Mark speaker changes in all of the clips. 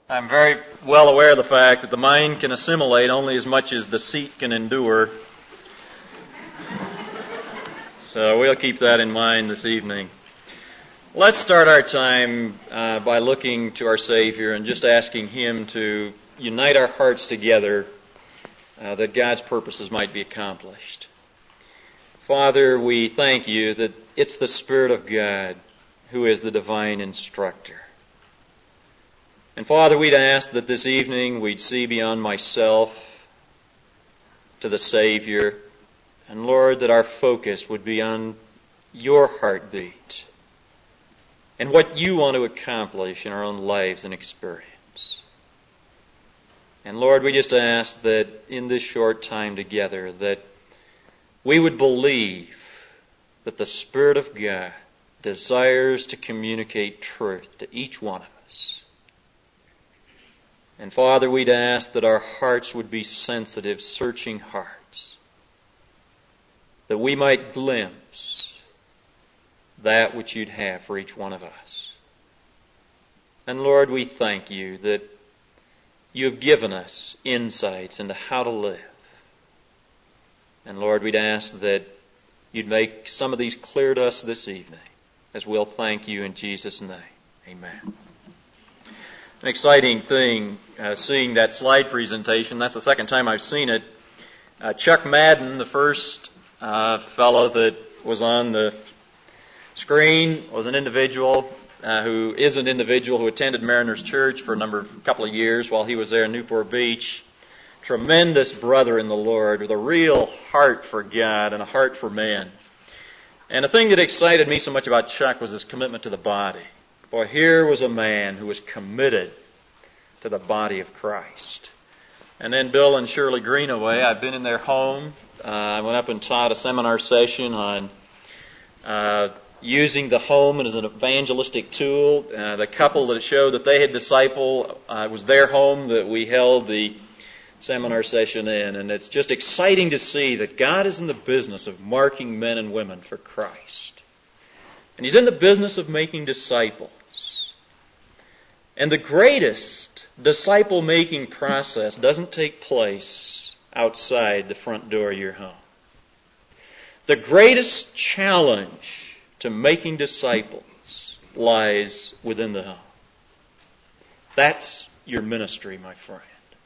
Speaker 1: I'm very well aware of the fact that the mind can assimilate only as much as the seat can endure. So we'll keep that in mind this evening. Let's start our time by looking to our Savior and just asking Him to unite our hearts together that God's purposes might be accomplished. Father, we thank You that it's the Spirit of God who is the divine instructor. And Father, we'd ask that this evening we'd see beyond myself to the Savior. And Lord, that our focus would be on Your heartbeat and what You want to accomplish in our own lives and experience. And Lord, we just ask that in this short time together that we would believe that the Spirit of God desires to communicate truth to each one of us. And Father, we'd ask that our hearts would be sensitive, searching hearts, that we might glimpse that which You'd have for each one of us. And Lord, we thank You that You have given us insights into how to live. And Lord, we'd ask that You'd make some of these clear to us this evening, as we'll thank You in Jesus' name. Amen. An exciting thing, seeing that slide presentation. That's the second time I've seen it. Chuck Madden, the first fellow that was on the screen, was an individual who attended Mariners Church for a couple of years while he was there in Newport Beach. Tremendous brother in the Lord with a real heart for God and a heart for man. And the thing that excited me so much about Chuck was his commitment to the body. Boy, here was a man who was committed to the body of Christ. And then Bill and Shirley Greenaway, I've been in their home. I went up and taught a seminar session on using the home as an evangelistic tool. The couple that showed that they had discipled, it was their home that we held the seminar session in. And it's just exciting to see that God is in the business of marking men and women for Christ. And He's in the business of making disciples. And the greatest disciple-making process doesn't take place outside the front door of your home. The greatest challenge to making disciples lies within the home. That's your ministry, my friend.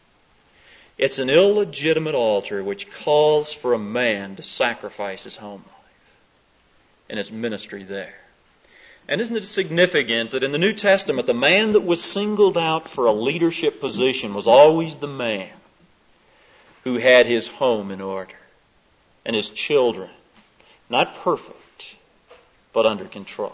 Speaker 1: It's an illegitimate altar which calls for a man to sacrifice his home life and his ministry there. And isn't it significant that in the New Testament, the man that was singled out for a leadership position was always the man who had his home in order and his children, not perfect, but under control.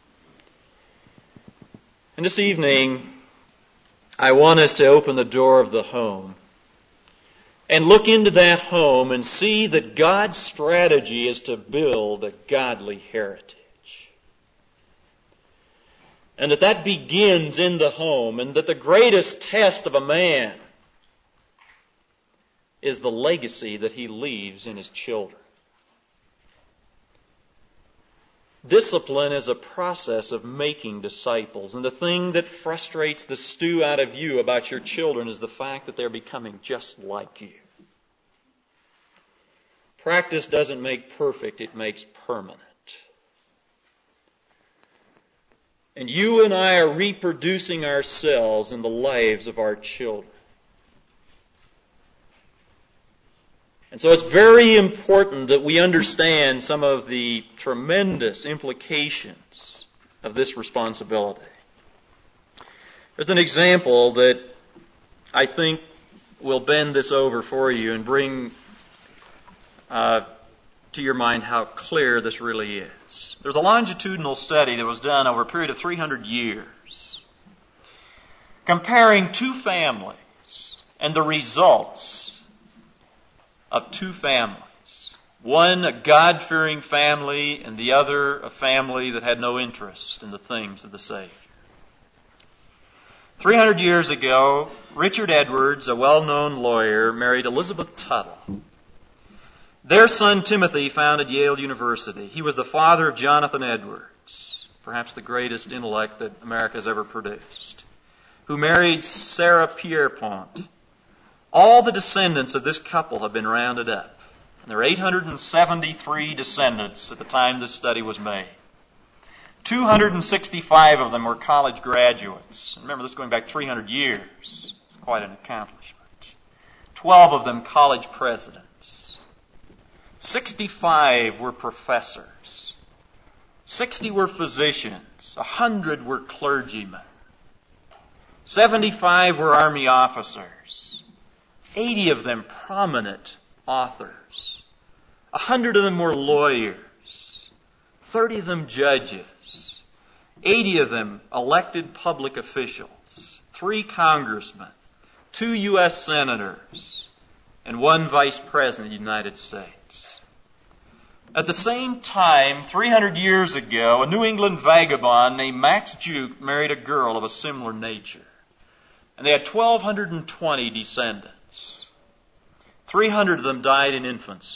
Speaker 1: And this evening, I want us to open the door of the home and look into that home and see that God's strategy is to build a godly heritage. And that begins in the home, and that the greatest test of a man is the legacy that he leaves in his children. Discipline is a process of making disciples, and the thing that frustrates the stew out of you about your children is the fact that they're becoming just like you. Practice doesn't make perfect, it makes permanent. And you and I are reproducing ourselves in the lives of our children. And so it's very important that we understand some of the tremendous implications of this responsibility. There's an example that I think will bend this over for you and bring to your mind how clear this really is. There's a longitudinal study that was done over a period of 300 years comparing two families and the results of two families. One, a God-fearing family, and the other, a family that had no interest in the things of the Savior. 300 years ago, Richard Edwards, a well-known lawyer, married Elizabeth Tuttle. Their son Timothy founded Yale University. He was the father of Jonathan Edwards, perhaps the greatest intellect that America has ever produced, who married Sarah Pierpont. All the descendants of this couple have been rounded up. And there are 873 descendants at the time this study was made. 265 of them were college graduates. Remember, this is going back 300 years. It's quite an accomplishment. 12 of them college presidents. 65 were professors. 60 were physicians. 100 were clergymen. 75 were army officers. 80 of them prominent authors. 100 of them were lawyers. 30 of them judges. 80 of them elected public officials. 3 congressmen. 2 U.S. senators. And 1 vice president of the United States. At the same time, 300 years ago, a New England vagabond named Max Juke married a girl of a similar nature. And they had 1,220 descendants. 300 of them died in infancy.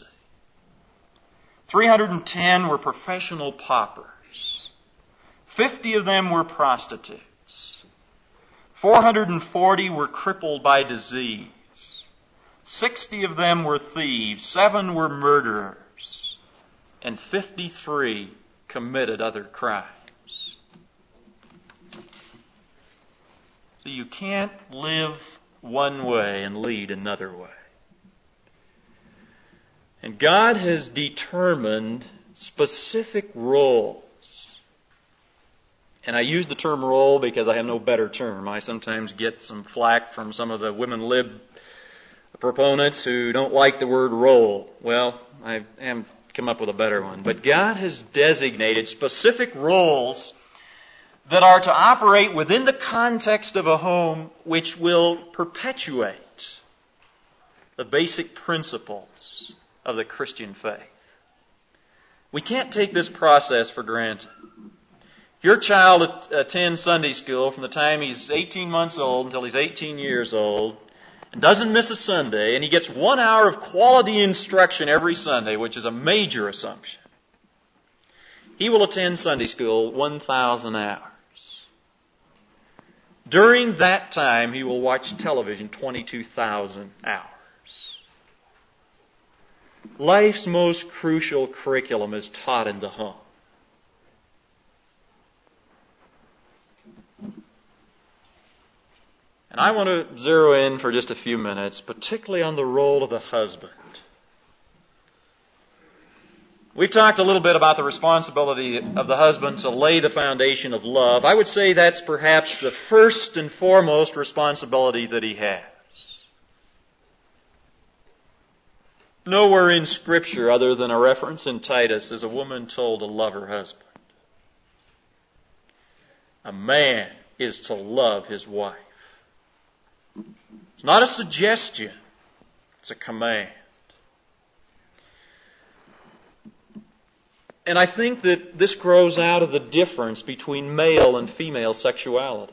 Speaker 1: 310 were professional paupers. 50 of them were prostitutes. 440 were crippled by disease. 60 of them were thieves. 7 were murderers. And 53 committed other crimes. So you can't live one way and lead another way. And God has determined specific roles. And I use the term role because I have no better term. I sometimes get some flack from some of the women lib proponents who don't like the word role. Well, I haven't come up with a better one. But God has designated specific roles that are to operate within the context of a home which will perpetuate the basic principles of the Christian faith. We can't take this process for granted. If your child attends Sunday school from the time he's 18 months old until he's 18 years old, and doesn't miss a Sunday, and he gets 1 hour of quality instruction every Sunday, which is a major assumption, he will attend Sunday school 1,000 hours. During that time, he will watch television 22,000 hours. Life's most crucial curriculum is taught in the home. And I want to zero in for just a few minutes, particularly on the role of the husband. We've talked a little bit about the responsibility of the husband to lay the foundation of love. I would say that's perhaps the first and foremost responsibility that he has. Nowhere in Scripture, other than a reference in Titus, is a woman told to love her husband. A man is to love his wife. It's not a suggestion. It's a command. And I think that this grows out of the difference between male and female sexuality.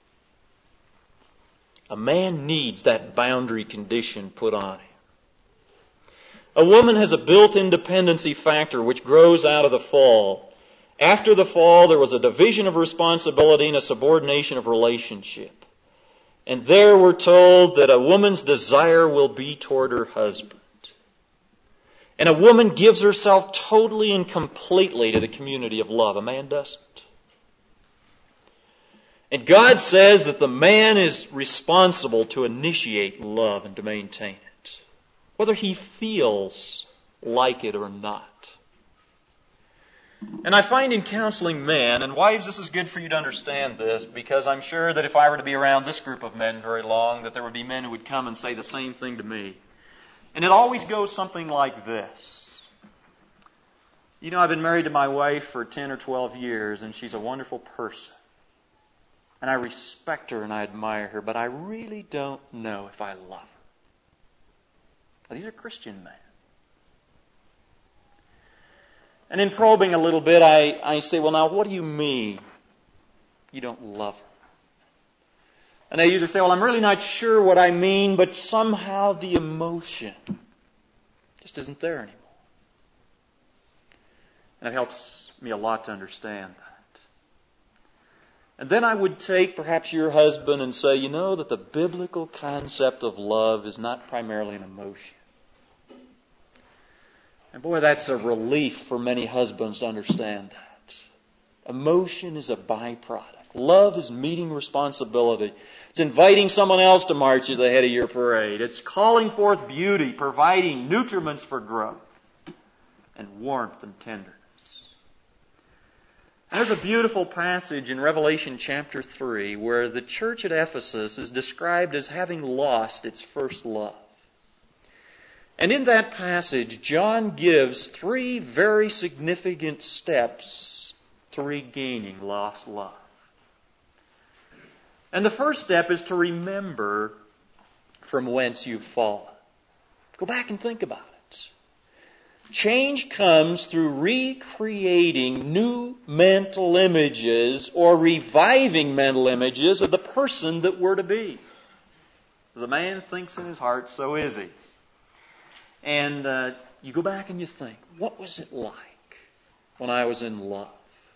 Speaker 1: A man needs that boundary condition put on him. A woman has a built-in dependency factor which grows out of the fall. After the fall, there was a division of responsibility and a subordination of relationship. And there we're told that a woman's desire will be toward her husband. And a woman gives herself totally and completely to the community of love. A man doesn't. And God says that the man is responsible to initiate love and to maintain it, whether he feels like it or not. And I find in counseling men, and wives, this is good for you to understand this, because I'm sure that if I were to be around this group of men very long, that there would be men who would come and say the same thing to me. And it always goes something like this. You know, I've been married to my wife for 10 or 12 years, and she's a wonderful person. And I respect her and I admire her, but I really don't know if I love her. Now, these are Christian men. And in probing a little bit, I say, well, now, what do you mean you don't love her? And they usually say, well, I'm really not sure what I mean, but somehow the emotion just isn't there anymore. And it helps me a lot to understand that. And then I would take perhaps your husband and say, you know that the biblical concept of love is not primarily an emotion. And boy, that's a relief for many husbands to understand that. Emotion is a byproduct. Love is meeting responsibility. It's inviting someone else to march at the head of your parade. It's calling forth beauty, providing nutriments for growth, and warmth and tenderness. There's a beautiful passage in Revelation chapter 3 where the church at Ephesus is described as having lost its first love. And in that passage, John gives 3 very significant steps to regaining lost love. And the first step is to remember from whence you've fallen. Go back and think about it. Change comes through recreating new mental images or reviving mental images of the person that we're to be. As a man thinks in his heart, so is he. And you go back and you think, what was it like when I was in love?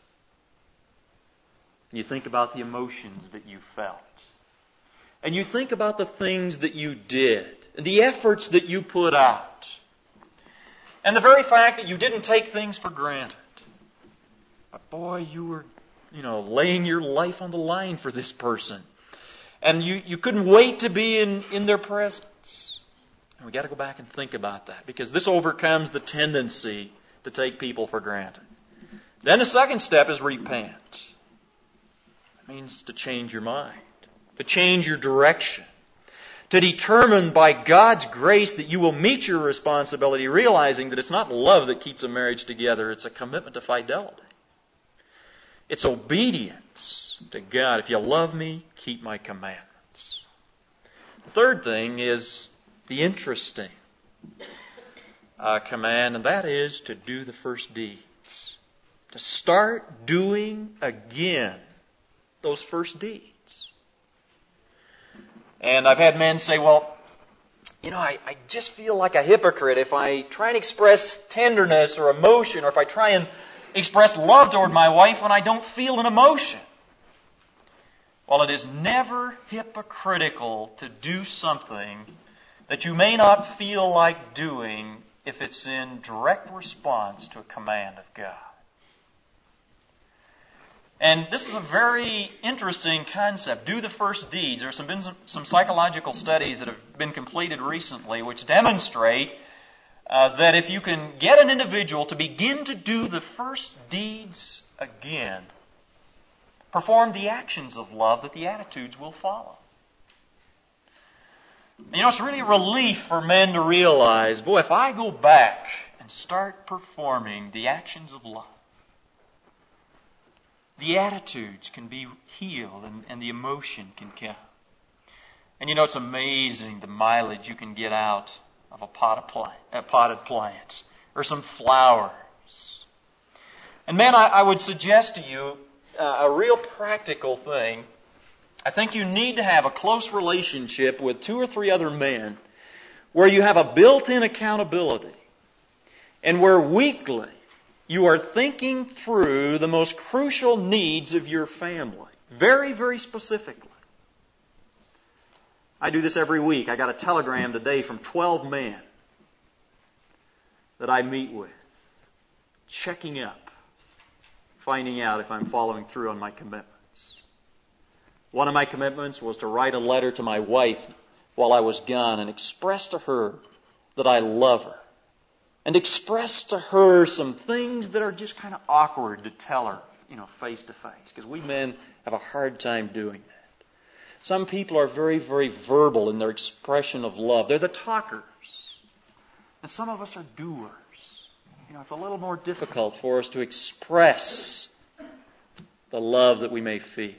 Speaker 1: And you think about the emotions that you felt. And you think about the things that you did, and the efforts that you put out. And the very fact that you didn't take things for granted. But boy, you were, laying your life on the line for this person. And you couldn't wait to be in their presence. And we got to go back and think about that, because this overcomes the tendency to take people for granted. Then the second step is repent. It means to change your mind, to change your direction, to determine by God's grace that you will meet your responsibility, realizing that it's not love that keeps a marriage together, it's a commitment to fidelity. It's obedience to God. If you love me, keep my commandments. The third thing is the interesting command, and that is to do the first deeds. To start doing again those first deeds. And I've had men say, well, I just feel like a hypocrite if I try and express tenderness or emotion, or if I try and express love toward my wife when I don't feel an emotion. Well, it is never hypocritical to do something that you may not feel like doing if it's in direct response to a command of God. And this is a very interesting concept. Do the first deeds. There have been some psychological studies that have been completed recently which demonstrate that if you can get an individual to begin to do the first deeds again, perform the actions of love, that the attitudes will follow. It's really a relief for men to realize, boy, if I go back and start performing the actions of love, the attitudes can be healed and the emotion can come. And it's amazing the mileage you can get out of a potted plants or some flowers. And man, I would suggest to you a real practical thing. I think you need to have a close relationship with 2 or 3 other men where you have a built-in accountability and where weekly you are thinking through the most crucial needs of your family, very, very specifically. I do this every week. I got a telegram today from 12 men that I meet with, checking up, finding out if I'm following through on my commitments. One of my commitments was to write a letter to my wife while I was gone and express to her that I love her. And express to her some things that are just kind of awkward to tell her, face to face. Because we men have a hard time doing that. Some people are very, very verbal in their expression of love. They're the talkers. And some of us are doers. It's a little more difficult for us to express the love that we may feel.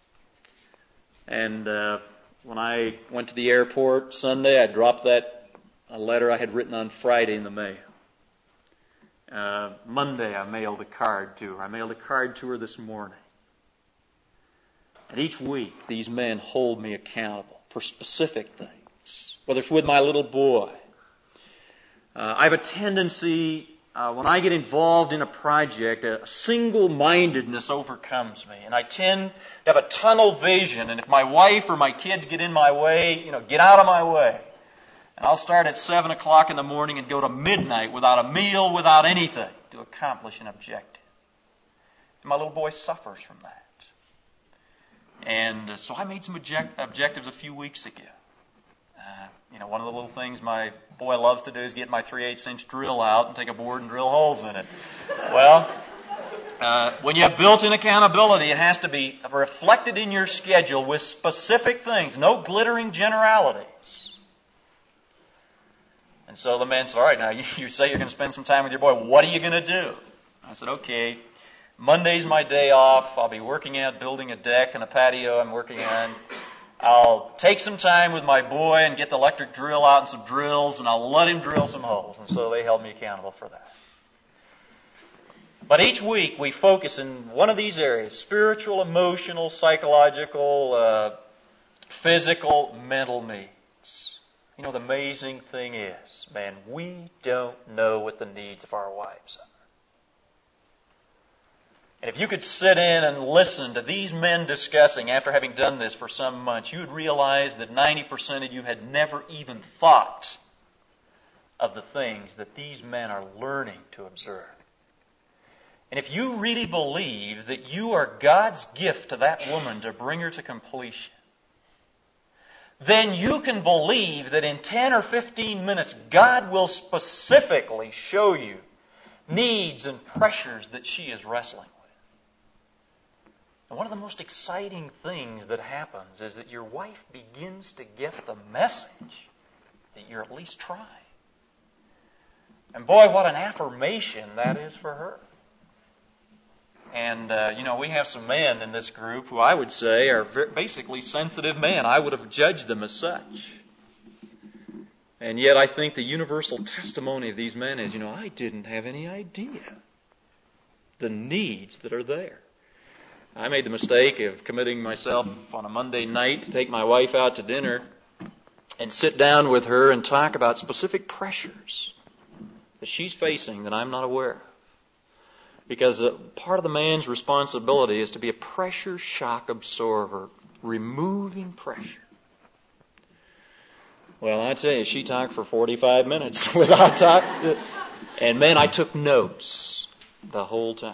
Speaker 1: And when I went to the airport Sunday, I dropped a letter I had written on Friday in the mail. Monday, I mailed a card to her. I mailed a card to her this morning. And each week, these men hold me accountable for specific things, whether it's with my little boy. I have a tendency when I get involved in a project, a single-mindedness overcomes me. And I tend to have a tunnel vision. And if my wife or my kids get in my way, get out of my way. And I'll start at 7 o'clock in the morning and go to midnight without a meal, without anything, to accomplish an objective. And my little boy suffers from that. And so I made some objectives a few weeks ago. One of the little things my boy loves to do is get my 3/8-inch drill out and take a board and drill holes in it. Well, when you have built-in accountability, it has to be reflected in your schedule with specific things, no glittering generalities. And so the man said, all right, now you say you're going to spend some time with your boy. What are you going to do? I said, okay, Monday's my day off. I'll be working out, building a deck and a patio I'm working on. I'll take some time with my boy and get the electric drill out and some drills, and I'll let him drill some holes. And so they held me accountable for that. But each week we focus in one of these areas: spiritual, emotional, psychological, physical, mental needs. The amazing thing is, man, we don't know what the needs of our wives are. And if you could sit in and listen to these men discussing after having done this for some months, you would realize that 90% of you had never even thought of the things that these men are learning to observe. And if you really believe that you are God's gift to that woman to bring her to completion, then you can believe that in 10 or 15 minutes, God will specifically show you needs and pressures that she is wrestling with. And one of the most exciting things that happens is that your wife begins to get the message that you're at least trying. And boy, what an affirmation that is for her. And, we have some men in this group who I would say are basically sensitive men. I would have judged them as such. And yet I think the universal testimony of these men is, I didn't have any idea the needs that are there. I made the mistake of committing myself on a Monday night to take my wife out to dinner and sit down with her and talk about specific pressures that she's facing that I'm not aware of. Because part of the man's responsibility is to be a pressure shock absorber, removing pressure. Well, I tell you, she talked for 45 minutes without talking. And man, I took notes the whole time.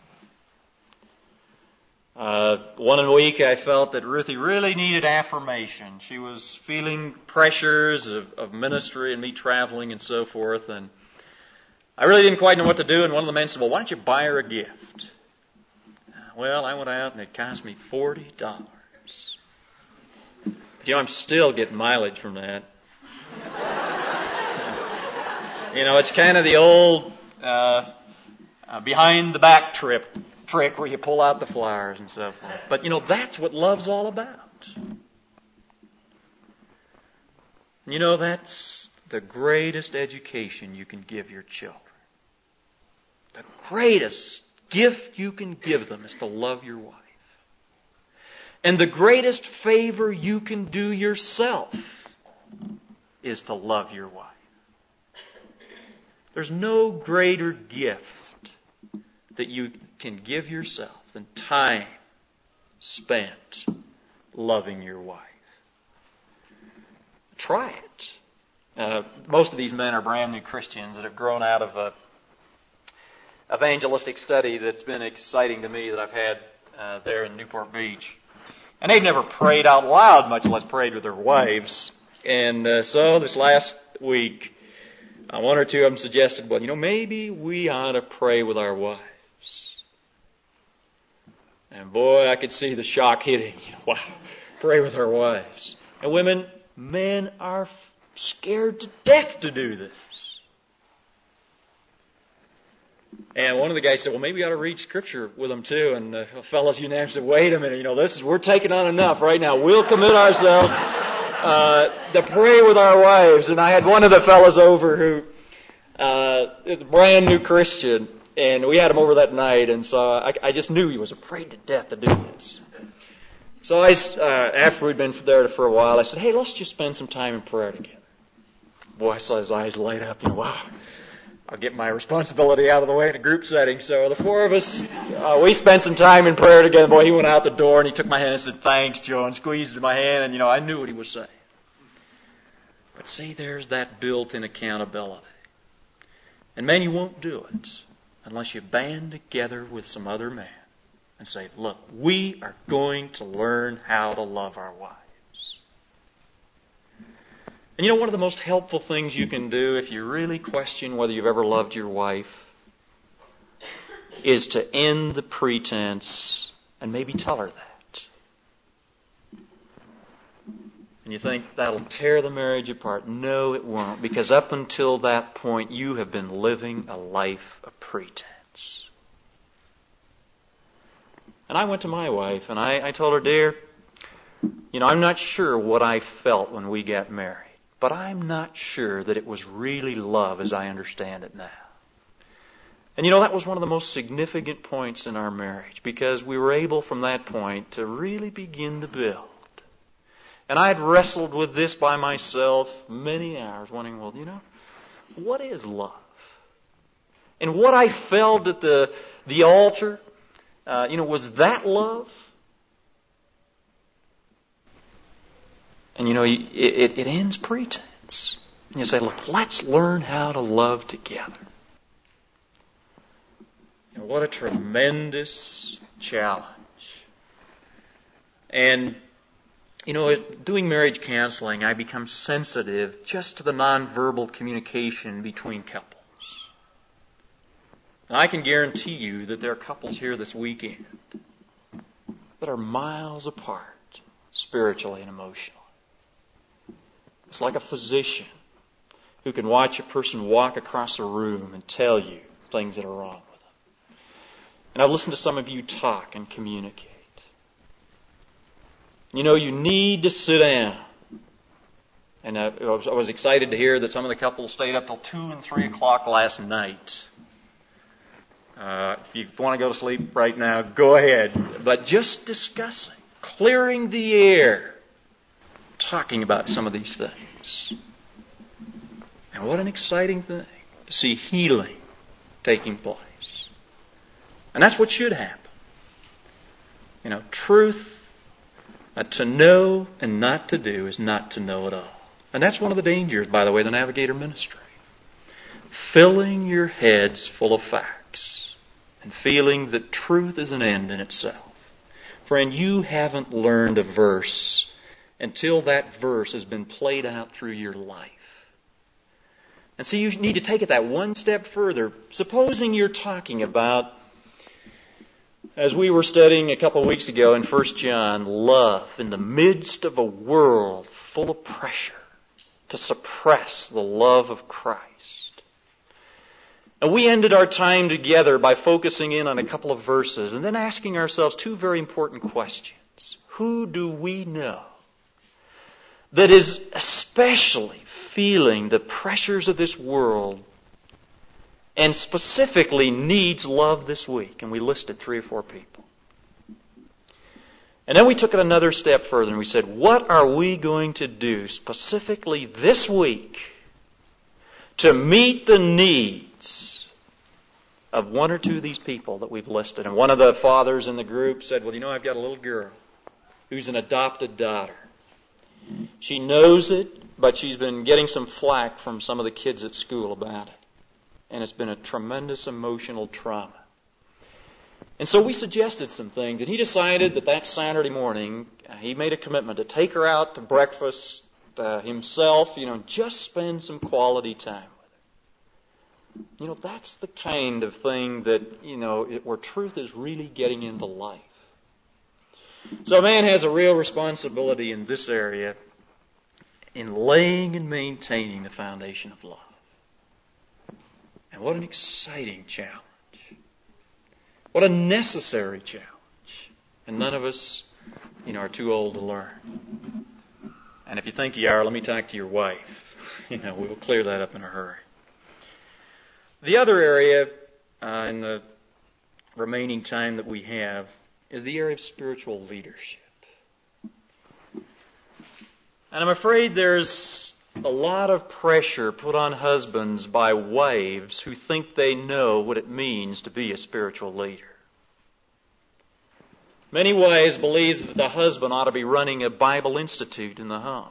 Speaker 1: One week I felt that Ruthie really needed affirmation. She was feeling pressures of ministry and me traveling and so forth, and I really didn't quite know what to do, and one of the men said, well, why don't you buy her a gift? Well, I went out and it cost me $40. But I'm still getting mileage from that. It's kind of the old behind the back trick where you pull out the flowers and so forth. But that's what love's all about. That's the greatest education you can give your children. The greatest gift you can give them is to love your wife. And the greatest favor you can do yourself is to love your wife. There's no greater gift that you can give yourself than time spent loving your wife. Try it. Most of these men are brand new Christians that have grown out of a evangelistic study that's been exciting to me that I've had there in Newport Beach. And they've never prayed out loud, much less prayed with their wives. And so this last week, one or two of them suggested, well, maybe we ought to pray with our wives. And boy, I could see the shock hitting. Wow, pray with our wives. And women, men are scared to death to do this. And one of the guys said, well, maybe we ought to read Scripture with them too. And the fellows unanimously said, wait a minute, we're taking on enough right now. We'll commit ourselves to pray with our wives. And I had one of the fellows over who is a brand new Christian, and we had him over that night, and so I just knew he was afraid to death to do this. So after we'd been there for a while, I said, hey, let's just spend some time in prayer together. Boy, I saw his eyes light up, wow. I'll get my responsibility out of the way in a group setting. So the four of us, we spent some time in prayer together. Boy, he went out the door and he took my hand and said, "Thanks, Joe," and squeezed my hand, and I knew what he was saying. But see, there's that built-in accountability. And man, you won't do it unless you band together with some other man and say, "Look, we are going to learn how to love our wives." And one of the most helpful things you can do if you really question whether you've ever loved your wife is to end the pretense and maybe tell her that. And you think that'll tear the marriage apart. No, it won't, because up until that point you have been living a life of pretense. And I went to my wife and I told her, "Dear, I'm not sure what I felt when we got married. But I'm not sure that it was really love as I understand it now." And that was one of the most significant points in our marriage, because we were able from that point to really begin to build. And I had wrestled with this by myself many hours, wondering, well, what is love? And what I felt at the altar, was that love? And it ends pretense. And you say, "Look, let's learn how to love together." And what a tremendous challenge. And, doing marriage counseling, I become sensitive just to the nonverbal communication between couples. And I can guarantee you that there are couples here this weekend that are miles apart, spiritually and emotionally. It's like a physician who can watch a person walk across a room and tell you things that are wrong with them. And I've listened to some of you talk and communicate. You need to sit down. And I was excited to hear that some of the couples stayed up till 2 and 3 o'clock last night. If you want to go to sleep right now, go ahead. But just discussing, clearing the air, talking about some of these things. And what an exciting thing to see healing taking place. And that's what should happen. Truth, to know and not to do is not to know at all. And that's one of the dangers, by the way, of the Navigator ministry. Filling your heads full of facts and feeling that truth is an end in itself. Friend, you haven't learned a verse until that verse has been played out through your life. And so you need to take it that one step further. Supposing you're talking about, as we were studying a couple of weeks ago in 1 John, love in the midst of a world full of pressure to suppress the love of Christ. And we ended our time together by focusing in on a couple of verses and then asking ourselves two very important questions. Who do we know that is especially feeling the pressures of this world and specifically needs love this week? And we listed 3 or 4 people. And then we took it another step further and we said, what are we going to do specifically this week to meet the needs of 1 or 2 of these people that we've listed? And one of the fathers in the group said, well, I've got a little girl who's an adopted daughter. She knows it, but she's been getting some flack from some of the kids at school about it. And it's been a tremendous emotional trauma. And so we suggested some things, and he decided that Saturday morning, he made a commitment to take her out to breakfast himself, just spend some quality time with her. That's the kind of thing that, where truth is really getting into life. So a man has a real responsibility in this area in laying and maintaining the foundation of love. And what an exciting challenge. What a necessary challenge. And none of us, are too old to learn. And if you think you are, let me talk to your wife. We'll clear that up in a hurry. The other area in the remaining time that we have is the area of spiritual leadership. And I'm afraid there's a lot of pressure put on husbands by wives who think they know what it means to be a spiritual leader. Many wives believe that the husband ought to be running a Bible institute in the home.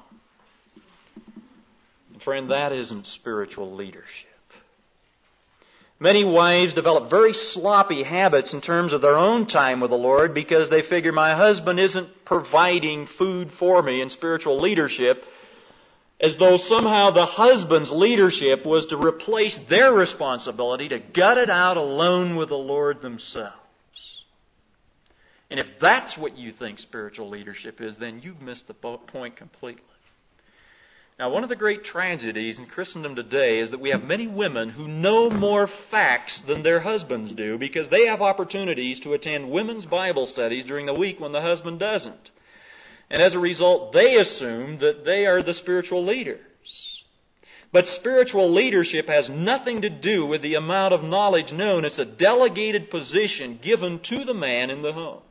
Speaker 1: And friend, that isn't spiritual leadership. Many wives develop very sloppy habits in terms of their own time with the Lord because they figure my husband isn't providing food for me in spiritual leadership, as though somehow the husband's leadership was to replace their responsibility to gut it out alone with the Lord themselves. And if that's what you think spiritual leadership is, then you've missed the point completely. Now, one of the great tragedies in Christendom today is that we have many women who know more facts than their husbands do because they have opportunities to attend women's Bible studies during the week when the husband doesn't. And as a result, they assume that they are the spiritual leaders. But spiritual leadership has nothing to do with the amount of knowledge known. It's a delegated position given to the man in the home.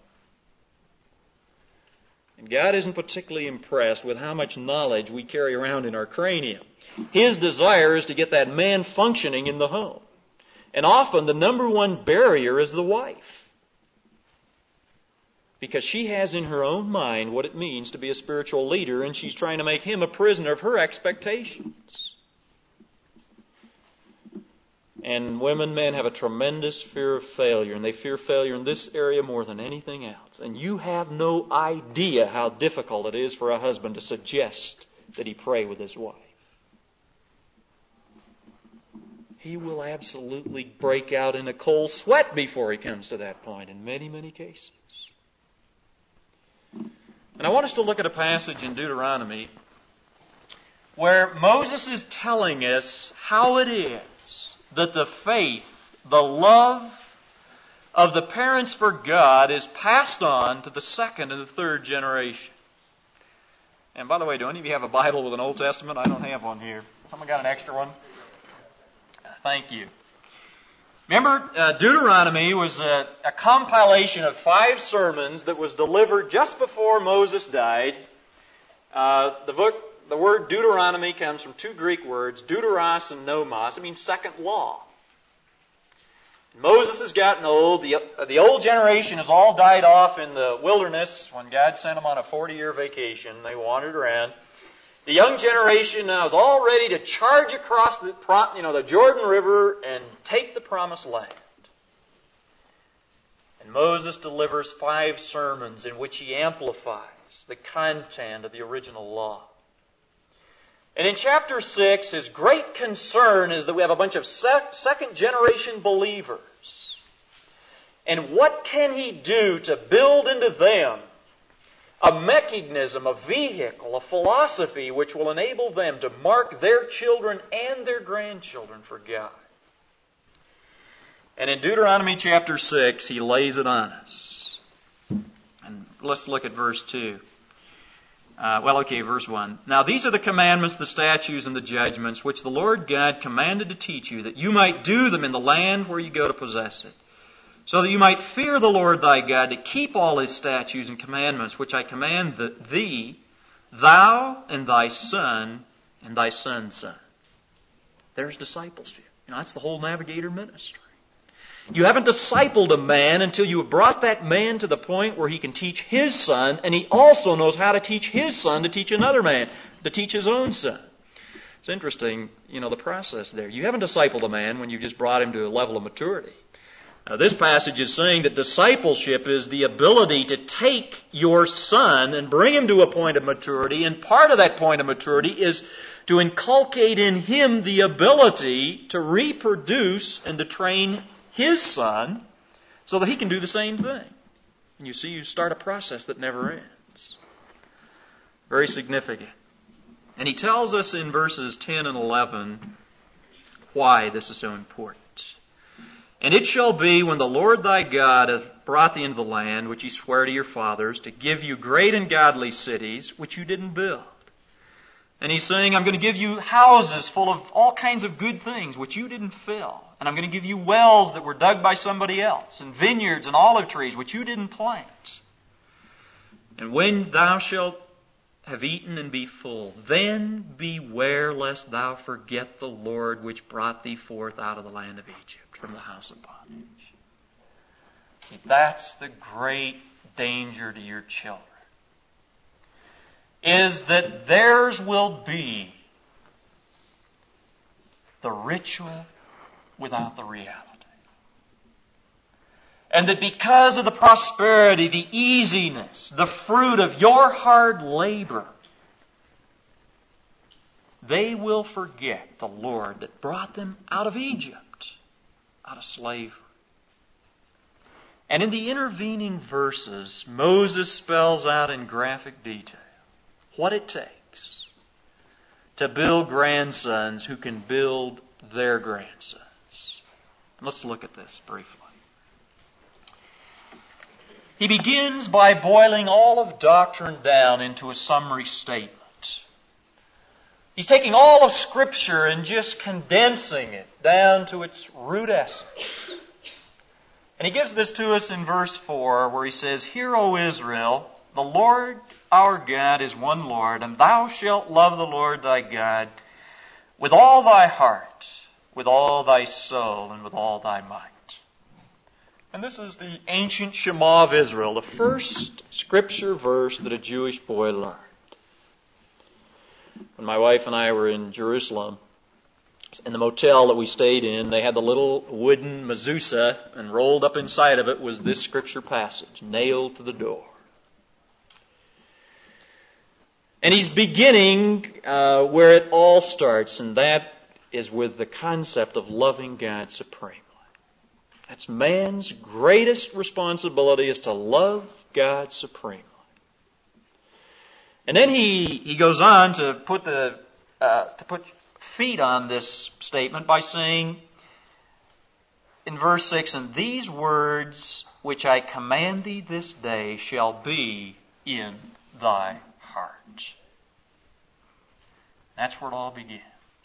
Speaker 1: And God isn't particularly impressed with how much knowledge we carry around in our cranium. His desire is to get that man functioning in the home. And often the number one barrier is the wife. Because she has in her own mind what it means to be a spiritual leader, and she's trying to make him a prisoner of her expectations. And men have a tremendous fear of failure, and they fear failure in this area more than anything else. And you have no idea how difficult it is for a husband to suggest that he pray with his wife. He will absolutely break out in a cold sweat before he comes to that point in many, many cases. And I want us to look at a passage in Deuteronomy where Moses is telling us how it is that the faith, the love of the parents for God is passed on to the second and the third generation. And by the way, do any of you have a Bible with an Old Testament? I don't have one here. Someone got an extra one? Thank you. Remember, Deuteronomy was a compilation of 5 sermons that was delivered just before Moses died. The word Deuteronomy comes from 2 Greek words, deuteros and nomos. It means second law. Moses has gotten old. The old generation has all died off in the wilderness when God sent them on a 40-year vacation. They wandered around. The young generation now is all ready to charge across the Jordan River and take the promised land. And Moses delivers 5 sermons in which he amplifies the content of the original law. And in chapter 6, his great concern is that we have a bunch of second-generation believers. And what can he do to build into them a mechanism, a vehicle, a philosophy which will enable them to mark their children and their grandchildren for God? And in Deuteronomy chapter 6, he lays it on us. And let's look at verse 2. Verse 1. Now these are the commandments, the statutes, and the judgments which the Lord God commanded to teach you, that you might do them in the land where you go to possess it, so that you might fear the Lord thy God, to keep all his statutes and commandments which I command thee, thou and thy son and thy son's son. There's discipleship. That's the whole Navigator ministry. You haven't discipled a man until you have brought that man to the point where he can teach his son, and he also knows how to teach his son to teach another man, to teach his own son. It's interesting, the process there. You haven't discipled a man when you've just brought him to a level of maturity. Now, this passage is saying that discipleship is the ability to take your son and bring him to a point of maturity, and part of that point of maturity is to inculcate in him the ability to reproduce and to train his son so that he can do the same thing. And you see, you start a process that never ends. Very significant. And he tells us in verses 10 and 11 why this is so important. And it shall be when the Lord thy God hath brought thee into the land which he sware to your fathers, to give you great and godly cities which you didn't build. And he's saying, I'm going to give you houses full of all kinds of good things which you didn't fill. And I'm going to give you wells that were dug by somebody else, and vineyards and olive trees which you didn't plant. And when thou shalt have eaten and be full. Then beware lest thou forget the Lord which brought thee forth out of the land of Egypt, from the house of bondage. See, that's the great danger to your children, is that theirs will be the ritual without the reality. And that because of the prosperity, the easiness, the fruit of your hard labor, they will forget the Lord that brought them out of Egypt, out of slavery. And in the intervening verses, Moses spells out in graphic detail what it takes to build grandsons who can build their grandsons. Let's look at this briefly. He begins by boiling all of doctrine down into a summary statement. He's taking all of Scripture and just condensing it down to its root essence. And he gives this to us in verse 4, where he says, Hear, O Israel, the Lord our God is one Lord, and thou shalt love the Lord thy God with all thy heart, with all thy soul, and with all thy might. And this is the ancient Shema of Israel, the first Scripture verse that a Jewish boy learned. When my wife and I were in Jerusalem, in the motel that we stayed in, they had the little wooden mezuzah, and rolled up inside of it was this Scripture passage, nailed to the door. And he's beginning where it all starts, and that is with the concept of loving God supremely. That's man's greatest responsibility, is to love God supremely. And then he goes on to put feet on this statement by saying in verse 6, And these words which I command thee this day shall be in thy heart. That's where it all begins.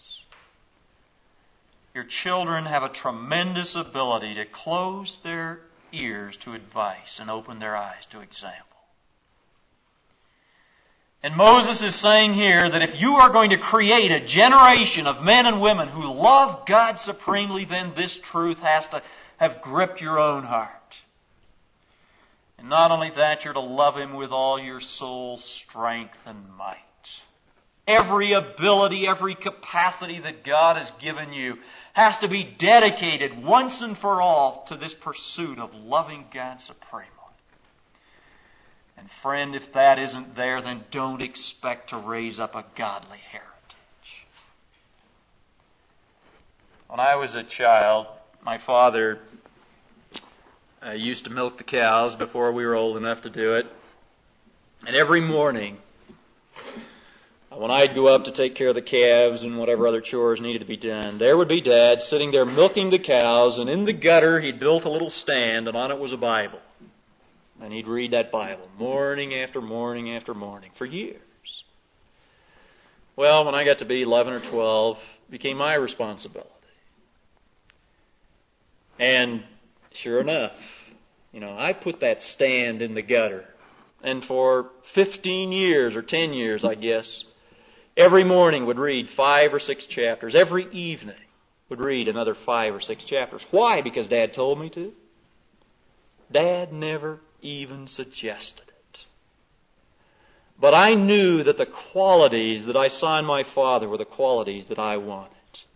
Speaker 1: Your children have a tremendous ability to close their ears to advice and open their eyes to example. And Moses is saying here that if you are going to create a generation of men and women who love God supremely, then this truth has to have gripped your own heart. And not only that, you're to love Him with all your soul, strength, and might. Every ability, every capacity that God has given you has to be dedicated once and for all to this pursuit of loving God supremely. And friend, if that isn't there, then don't expect to raise up a godly heritage. When I was a child, my father used to milk the cows before we were old enough to do it. And every morning, when I'd go up to take care of the calves and whatever other chores needed to be done, there would be Dad sitting there milking the cows, and in the gutter he'd built a little stand, and on it was a Bible. And he'd read that Bible morning after morning after morning for years. Well, when I got to be 11 or 12, it became my responsibility. And sure enough, I put that stand in the gutter. And for 15 years or 10 years, I guess, every morning would read 5 or 6 chapters. Every evening would read another 5 or 6 chapters. Why? Because Dad told me to? Dad never even suggested it. But I knew that the qualities that I saw in my father were the qualities that I wanted.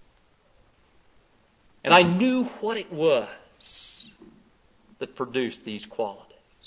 Speaker 1: And I knew what it was that produced these qualities.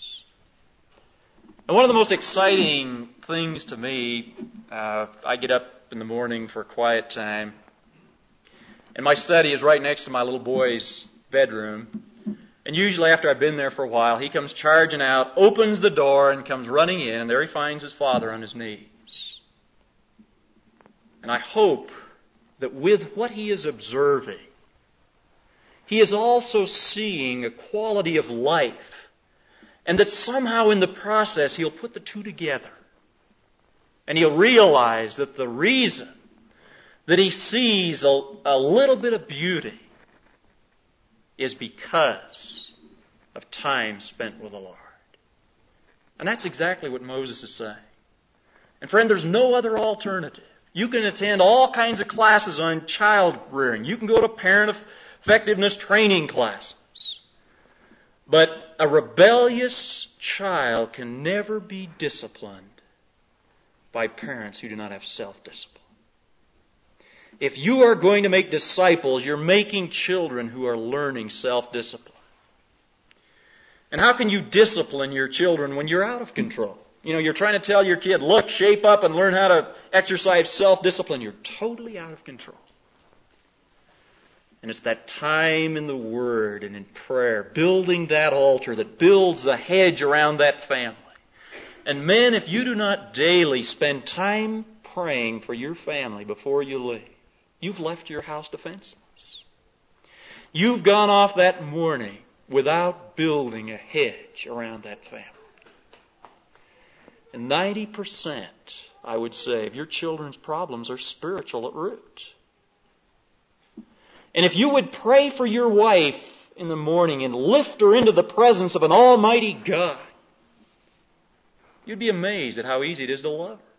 Speaker 1: And one of the most exciting things to me, I get up in the morning for a quiet time, and my study is right next to my little boy's bedroom. And usually after I've been there for a while, he comes charging out, opens the door, and comes running in, and there he finds his father on his knees. And I hope that with what he is observing, he is also seeing a quality of life, and that somehow in the process he'll put the two together. And he'll realize that the reason that he sees a little bit of beauty is because of time spent with the Lord. And that's exactly what Moses is saying. And friend, there's no other alternative. You can attend all kinds of classes on child rearing. You can go to parent effectiveness training classes. But a rebellious child can never be disciplined by parents who do not have self-discipline. If you are going to make disciples, you're making children who are learning self-discipline. And how can you discipline your children when you're out of control? You're trying to tell your kid, look, shape up and learn how to exercise self-discipline. You're totally out of control. And it's that time in the Word and in prayer, building that altar that builds the hedge around that family. And men, if you do not daily spend time praying for your family before you leave, you've left your house defenseless. You've gone off that morning without building a hedge around that family. And 90%, I would say, of your children's problems are spiritual at root. And if you would pray for your wife in the morning and lift her into the presence of an almighty God, you'd be amazed at how easy it is to love her.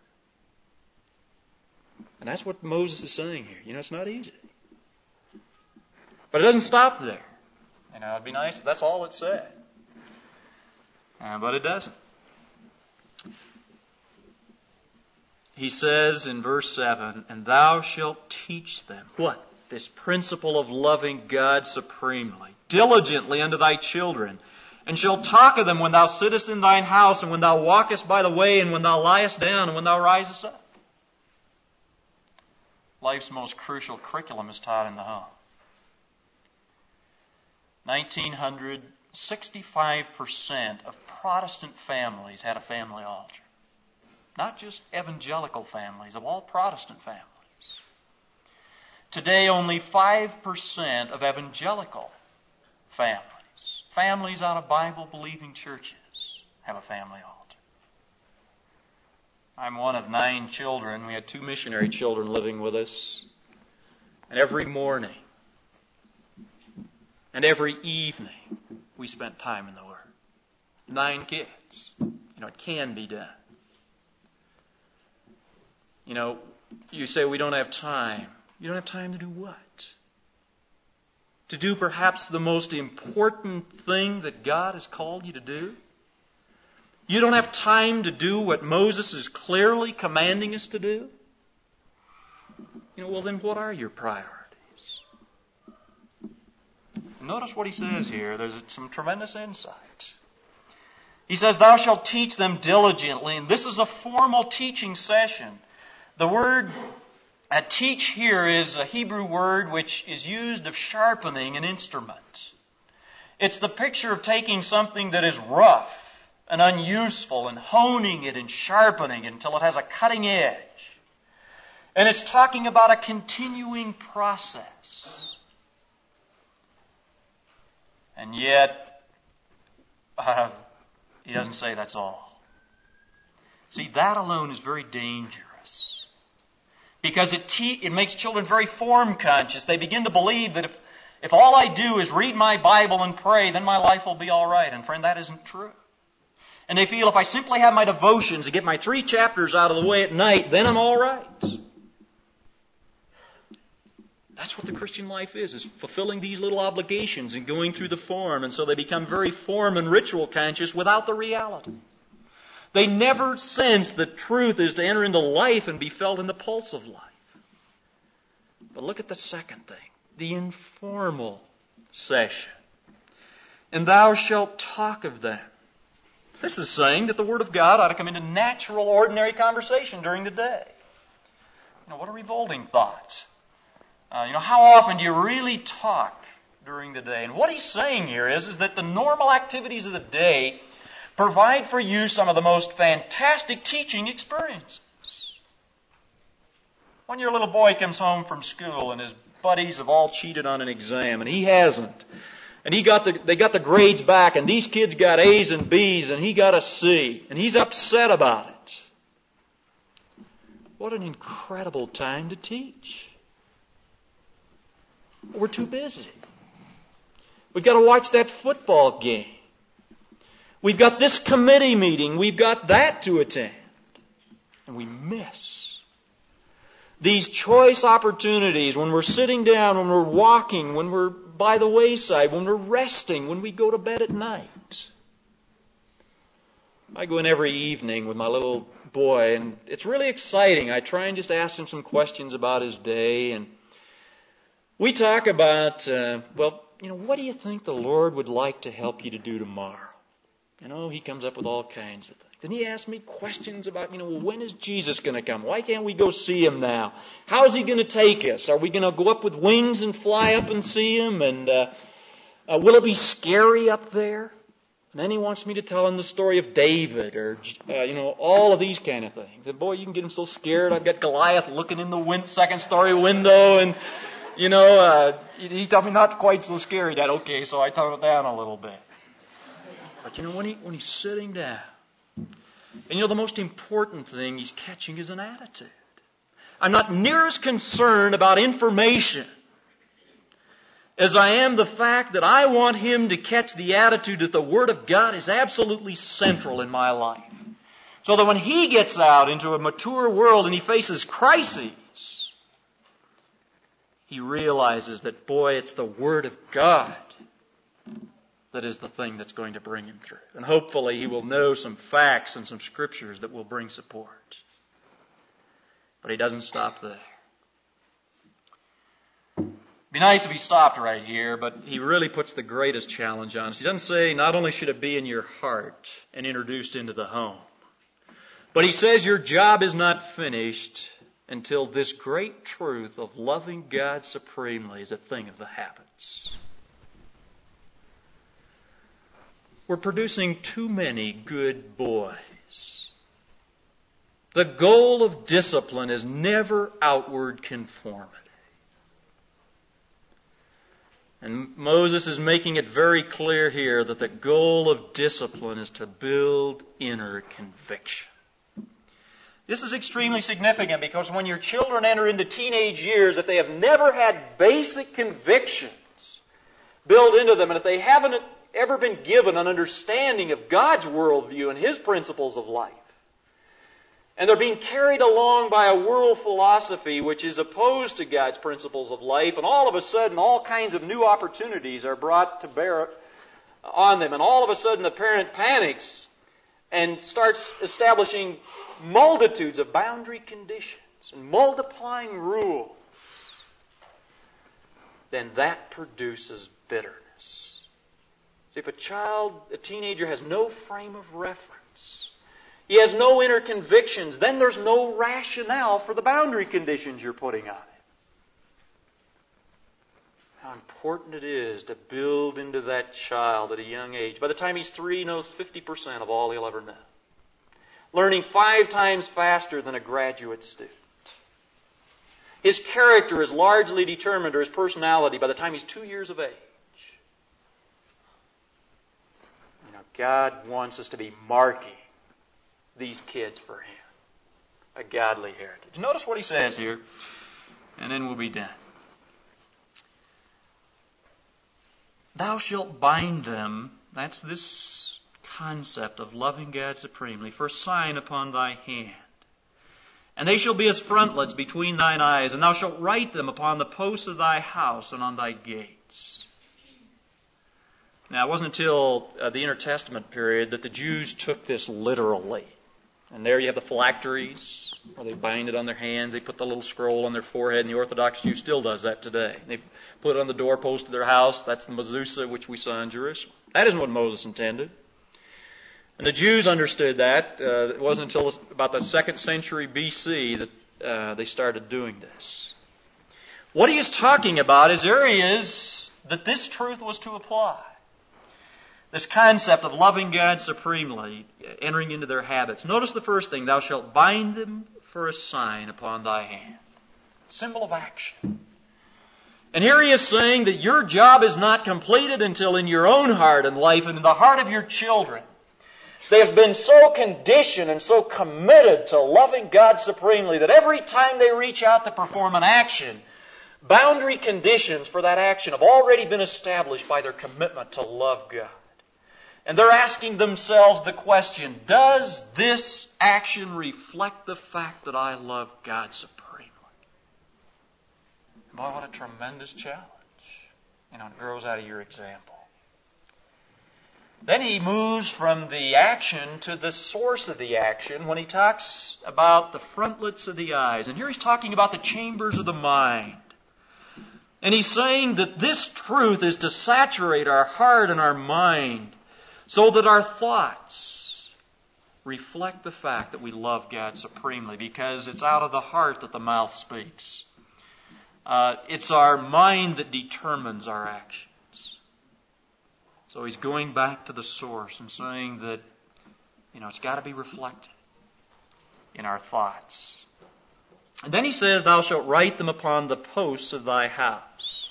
Speaker 1: And that's what Moses is saying here. It's not easy. But it doesn't stop there. It'd be nice if that's all it said. But it doesn't. He says in verse 7, and thou shalt teach them. What? This principle of loving God supremely, diligently unto thy children, and shalt talk of them when thou sittest in thine house, and when thou walkest by the way, and when thou liest down, and when thou risest up. Life's most crucial curriculum is taught in the home. 1900, 65% of Protestant families had a family altar. Not just evangelical families, of all Protestant families. Today, only 5% of evangelical families out of Bible-believing churches, have a family altar. I'm one of 9 children. We had 2 missionary children living with us. And every morning and every evening, we spent time in the Word. 9 kids. It can be done. You say we don't have time. You don't have time to do what? To do perhaps the most important thing that God has called you to do? You don't have time to do what Moses is clearly commanding us to do? Well then what are your priorities? Notice what he says here. There's some tremendous insight. He says, thou shalt teach them diligently. And this is a formal teaching session. The word teach here is a Hebrew word which is used of sharpening an instrument. It's the picture of taking something that is rough and unuseful and honing it and sharpening it until it has a cutting edge. And it's talking about a continuing process. And yet, he doesn't say that's all. See, that alone is very dangerous. Because it makes children very form conscious. They begin to believe that if all I do is read my Bible and pray, then my life will be all right. And friend, that isn't true. And they feel if I simply have my devotions and get my 3 chapters out of the way at night, then I'm all right. That's what the Christian life is fulfilling these little obligations and going through the form. And so they become very form and ritual conscious without the reality. They never sense that truth is to enter into life and be felt in the pulse of life. But look at the second thing, the informal session. And thou shalt talk of them. This is saying that the Word of God ought to come into natural, ordinary conversation during the day. What a revolting thought. How often do you really talk during the day? And what he's saying here is that the normal activities of the day provide for you some of the most fantastic teaching experiences. When your little boy comes home from school and his buddies have all cheated on an exam and he hasn't, and they got the grades back and these kids got A's and B's and he got a C and he's upset about it. What an incredible time to teach. We're too busy. We've got to watch that football game. We've got this committee meeting. We've got that to attend. And we miss these choice opportunities when we're sitting down, when we're walking, when we're by the wayside, when we're resting, when we go to bed at night. I go in every evening with my little boy, and it's really exciting. I try and just ask him some questions about his day, and we talk about, what do you think the Lord would like to help you to do tomorrow? He comes up with all kinds of things. Then he asks me questions about, when is Jesus going to come? Why can't we go see Him now? How is He going to take us? Are we going to go up with wings and fly up and see Him? And will it be scary up there? And then he wants me to tell him the story of David or, all of these kind of things. And boy, you can get him so scared. I've got Goliath looking in the second-story window and, he told me not quite so scary, Dad. Okay, so I toned it down a little bit. But when he's sitting down, and the most important thing he's catching is an attitude. I'm not near as concerned about information as I am the fact that I want him to catch the attitude that the Word of God is absolutely central in my life. So that when he gets out into a mature world and he faces crises, he realizes that, boy, it's the Word of God that is the thing that's going to bring him through. And hopefully he will know some facts and some scriptures that will bring support. But he doesn't stop there. It'd be nice if he stopped right here, but he really puts the greatest challenge on us. He doesn't say not only should it be in your heart and introduced into the home, but he says your job is not finished until this great truth of loving God supremely is a thing of the habits. We're producing too many good boys. The goal of discipline is never outward conformity. And Moses is making it very clear here that the goal of discipline is to build inner conviction. This is extremely significant because when your children enter into teenage years, if they have never had basic convictions built into them, and if they haven't ever been given an understanding of God's worldview and His principles of life, and they're being carried along by a world philosophy which is opposed to God's principles of life, and all of a sudden all kinds of new opportunities are brought to bear on them, and all of a sudden the parent panics and starts establishing multitudes of boundary conditions and multiplying rules, then that produces bitterness. See, if a teenager has no frame of reference, he has no inner convictions, then there's no rationale for the boundary conditions you're putting on it. How important it is to build into that child at a young age. By the time he's 3, he knows 50% of all he'll ever know. Learning 5 times faster than a graduate student. His character is largely determined, or his personality, by the time he's 2 years of age. God wants us to be marking these kids for Him. A godly heritage. Notice what he says here, and then we'll be done. Thou shalt bind them, that's this concept of loving God supremely, for a sign upon thy hand. And they shall be as frontlets between thine eyes, and thou shalt write them upon the posts of thy house and on thy gates. Now, it wasn't until the Intertestament period that the Jews took this literally. And there you have the phylacteries, where they bind it on their hands. They put the little scroll on their forehead, and the Orthodox Jew still does that today. They put it on the doorpost of their house. That's the mezuzah which we saw in Jerusalem. That isn't what Moses intended. And the Jews understood that. It wasn't until about the 2nd century BC that they started doing this. What he is talking about is areas that this truth was to apply. This concept of loving God supremely, entering into their habits. Notice the first thing, thou shalt bind them for a sign upon thy hand. Symbol of action. And here he is saying that your job is not completed until in your own heart and life and in the heart of your children, they have been so conditioned and so committed to loving God supremely that every time they reach out to perform an action, boundary conditions for that action have already been established by their commitment to love God. And they're asking themselves the question, does this action reflect the fact that I love God supremely? Boy, what a tremendous challenge. It grows out of your example. Then he moves from the action to the source of the action when he talks about the frontlets of the eyes. And here he's talking about the chambers of the mind. And he's saying that this truth is to saturate our heart and our mind so that our thoughts reflect the fact that we love God supremely, because it's out of the heart that the mouth speaks. It's our mind that determines our actions. So he's going back to the source and saying that, it's got to be reflected in our thoughts. And then he says, thou shalt write them upon the posts of thy house.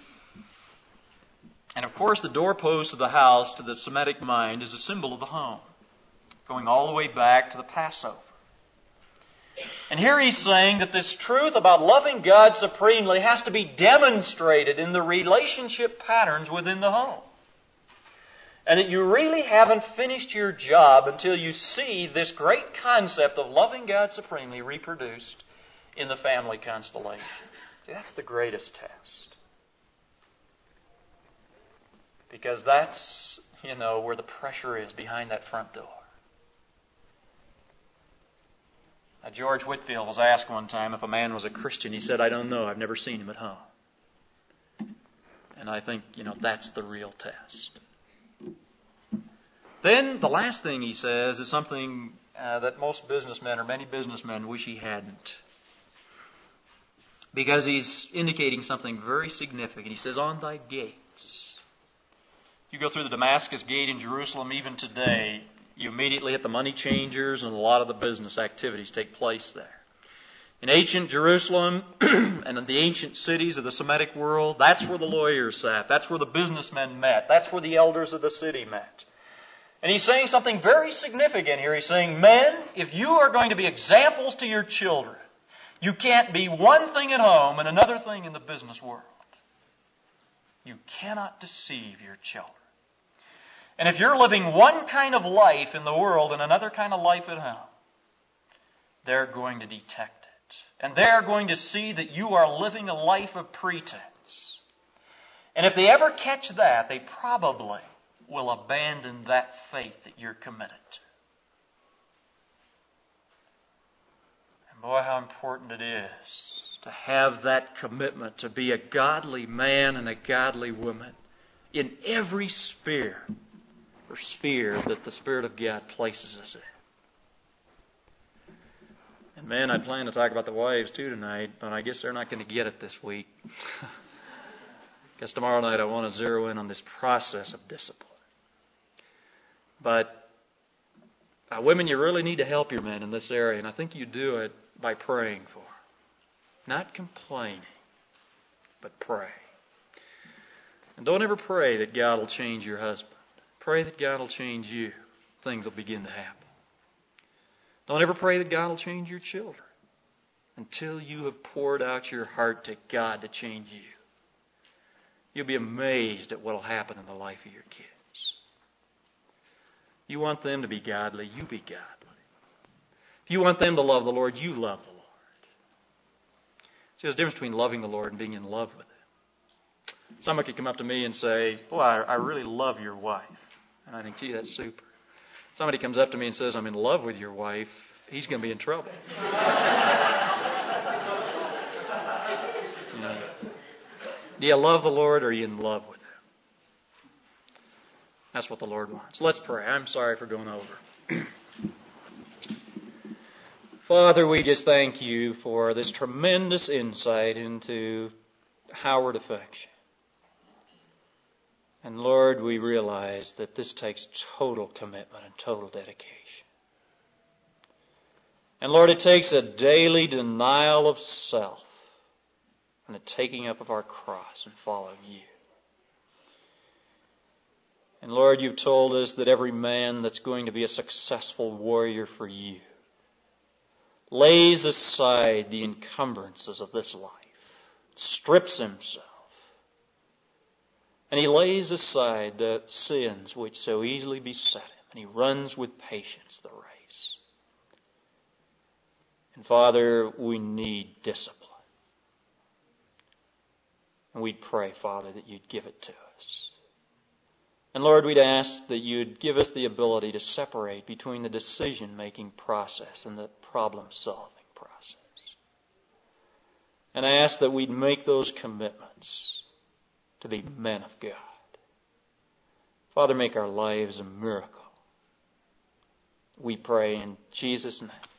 Speaker 1: And of course, the doorpost of the house to the Semitic mind is a symbol of the home, going all the way back to the Passover. And here he's saying that this truth about loving God supremely has to be demonstrated in the relationship patterns within the home. And that you really haven't finished your job until you see this great concept of loving God supremely reproduced in the family constellation. That's the greatest test. Because that's, where the pressure is behind that front door. Now, George Whitefield was asked one time if a man was a Christian. He said, I don't know. I've never seen him at home. And I think, that's the real test. Then the last thing he says is something that most businessmen, or many businessmen, wish he hadn't. Because he's indicating something very significant. He says, on thy gates. You go through the Damascus Gate in Jerusalem even today, you immediately hit the money changers, and a lot of the business activities take place there. In ancient Jerusalem and in the ancient cities of the Semitic world, that's where the lawyers sat. That's where the businessmen met. That's where the elders of the city met. And he's saying something very significant here. He's saying, men, if you are going to be examples to your children, you can't be one thing at home and another thing in the business world. You cannot deceive your children. And if you're living one kind of life in the world and another kind of life at home, they're going to detect it. And they're going to see that you are living a life of pretense. And if they ever catch that, they probably will abandon that faith that you're committed to. And boy, how important it is to have that commitment to be a godly man and a godly woman in every sphere that the Spirit of God places us in. And man, I plan to talk about the wives too tonight, but I guess they're not going to get it this week. Because tomorrow night I want to zero in on this process of discipline. But women, you really need to help your men in this area, and I think you do it by praying for them. Not complaining, but pray. And don't ever pray that God will change your husband. Pray that God will change you. Things will begin to happen. Don't ever pray that God will change your children until you have poured out your heart to God to change you. You'll be amazed at what will happen in the life of your kids. You want them to be godly, you be godly. If you want them to love the Lord, you love the Lord. See, there's a difference between loving the Lord and being in love with Him. Someone could come up to me and say, boy, I really love your wife. And I think, gee, that's super. Somebody comes up to me and says, I'm in love with your wife, he's going to be in trouble. Do you love the Lord, or are you in love with Him? That's what the Lord wants. Let's pray. I'm sorry for going over. Father, we just thank you for this tremendous insight into Howard affection. And Lord, we realize that this takes total commitment and total dedication. And Lord, it takes a daily denial of self and a taking up of our cross and following you. And Lord, you've told us that every man that's going to be a successful warrior for you lays aside the encumbrances of this life, strips himself, And he lays aside the sins which so easily beset him, and he runs with patience the race. And Father, we need discipline. And we'd pray, Father, that you'd give it to us. And Lord, we'd ask that you'd give us the ability to separate between the decision-making process and the problem-solving process. And I ask that we'd make those commitments to be men of God. Father, make our lives a miracle. We pray in Jesus' name.